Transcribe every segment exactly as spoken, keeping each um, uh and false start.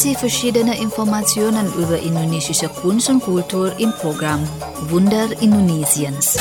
Sie verschiedene Informationen über indonesische Kunst und Kultur im Programm Wunder Indonesiens.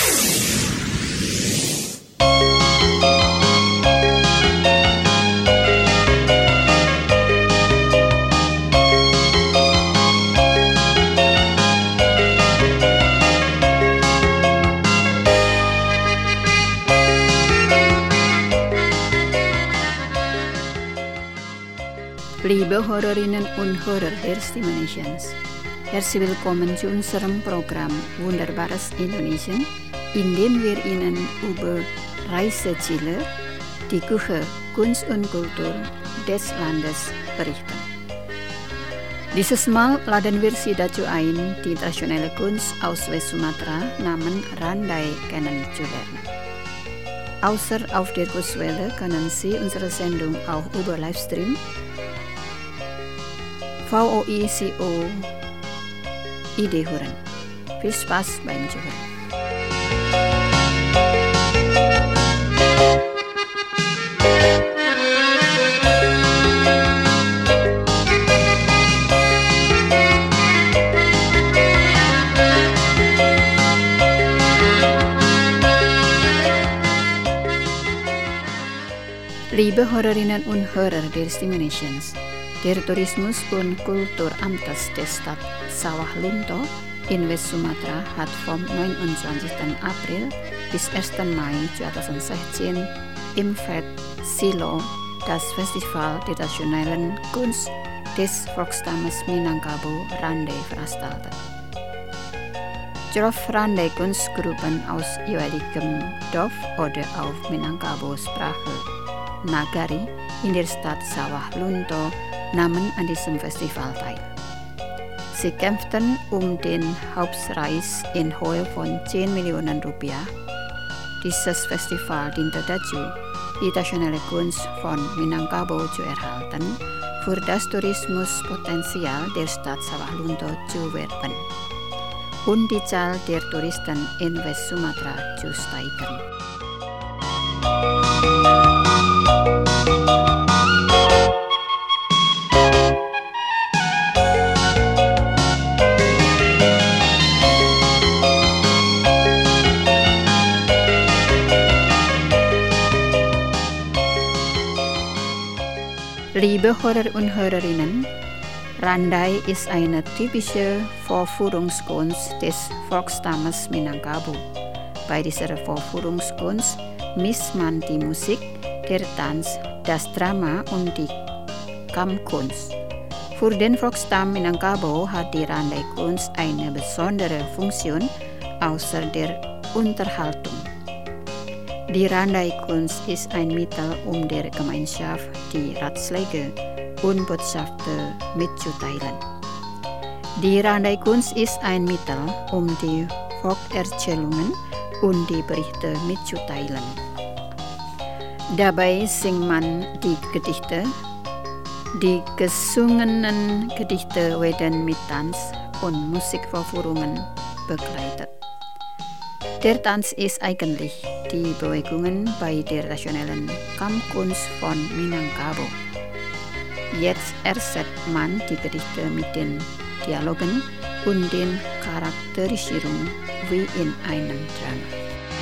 Liebe Hörerinnen und Hörer der Stimme Nations, herzlich willkommen zu unserem Programm Wunderbares Indonesien, in dem wir Ihnen über Reiseziele, die Küche, Kunst und Kultur des Landes berichten. Dieses Mal laden wir Sie dazu ein, die traditionelle Kunst aus West Sumatra namens Randai kennenzulernen. Außer auf der Kurzwelle können Sie unsere Sendung auch über Livestream V O I C O I D hören. Viel Spaß beim Zuhören. Liebe Hörerinnen und Hörer der Stimme Nations, der Tourismus- und Kulturamtes der Stadt Sawah Lunto in West Sumatra hat vom neunundzwanzigsten April bis ersten Mai zweitausendsechzehn im Fort Silo das Festival der traditionellen Kunst des Volksstammes Minangkabau Randai veranstaltet. Zwölf Randai-Kunstgruppen aus jeweligem Dorf oder auf Minangkabau-Sprache Nagari in der Stadt Sawah Lunto nahmen an diesem Festival teil. Sie kämpften um den Hauptpreis in Höhe von zehn Millionen Rupiah. Dieses Festival diente dazu, die traditionelle Kunst von Minangkabau zu erhalten, für das Tourismuspotenzial der Stadt Sawah Lunto zu werben und die Zahl der Touristen in West Sumatra zu steigern. Liebe Hörer und Hörerinnen, Randai ist eine typische Vorführungskunst des Volksstammes Minangkabau. Bei dieser Vorführungskunst misst man die Musik, der Tanz, das Drama und die Kampfkunst. Für den Volksstamm Minangkabau hat die Randai-Kunst eine besondere Funktion außer der Unterhaltung. Die Randai-Kunst ist ein Mittel, um der Gemeinschaft die Ratschläge und Botschaften mitzuteilen. Die Randai-Kunst ist ein Mittel, um die Volkserzählungen und die Berichte mitzuteilen. Dabei singt man die Gedichte. Die gesungenen Gedichte werden mit Tanz und Musikvorführungen begleitet. Der Tanz ist eigentlich die Bewegungen bei der traditionellen Kampfkunst von Minangkabau. Jetzt ersetzt man die Gedichte mit den Dialogen und den Charakterisierungen wie in einem Drama.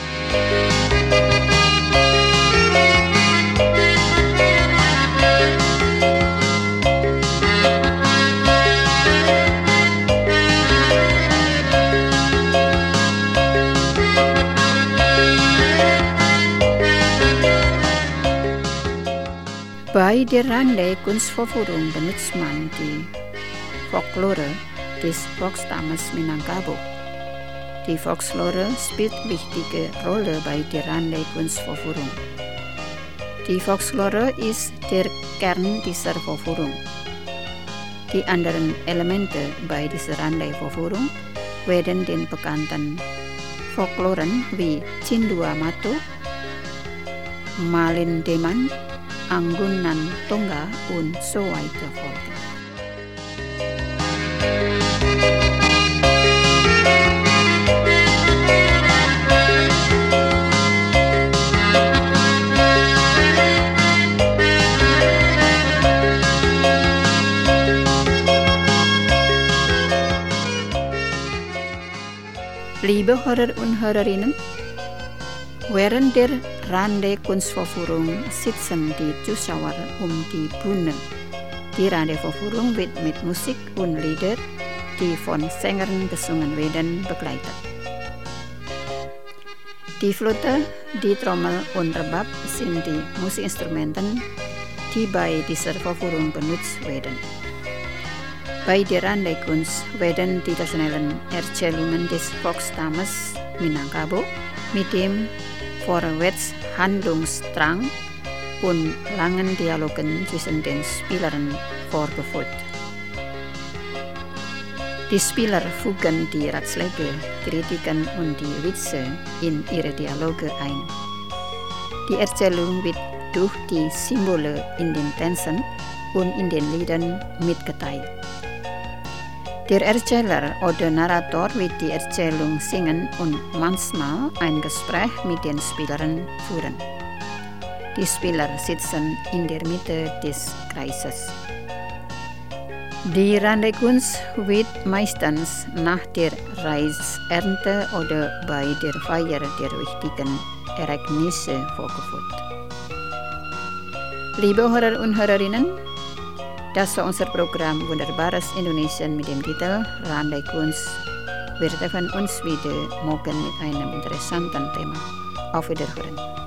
Bei der Randai-Kunstvorführung benutzt man die Folklore des Volksstammes Minangkabau. Die Folklore spielt wichtige Rolle bei der Randai-Kunstvorführung. Die Folklore ist der Kern dieser Vorführung. Die anderen Elemente bei dieser Randai-Vorführung werden den bekannten Folkloren wie Cindua Matu, Malin Deman, Anggunan Tongga und so weiter folgen. Liebe Hörer und Hörerinnen, während der Rande Kunstvorführung sitzen die Zuschauer um die Bühne. Die Rande-Vorführung wird mit Musik und Lieder, die von Sängern gesungen werden, begleitet. Die Flöte, die Trommel und Rebab sind die Musikinstrumente, die bei dieser Vorführung benutzt werden. Bei der Rande-Kunst werden die traditionellen Erzählungen des Volksstammes Minangkabau mit dem Vorwärtshandlungsdrang und langen Dialogen zwischen den Spielern vorgeführt. Die Spieler fügen die Ratschläge, Kritiken und die Witze in ihre Dialoge ein. Die Erzählung wird durch die Symbole in den Tänzen und in den Liedern mitgeteilt. Der Erzähler oder Narrator wird die Erzählung singen und manchmal ein Gespräch mit den Spielern führen. Die Spieler sitzen in der Mitte des Kreises. Die Rande-Kunst wird meistens nach der Reisernte oder bei der Feier der wichtigen Ereignisse vorgeführt. Liebe Hörer und Hörerinnen, das war unser Programm Wunderbares Indonesien mit dem Titel Rande-Kunst. Wir treffen uns wieder morgen mit einem interessanten Thema. Auf Wiederhören.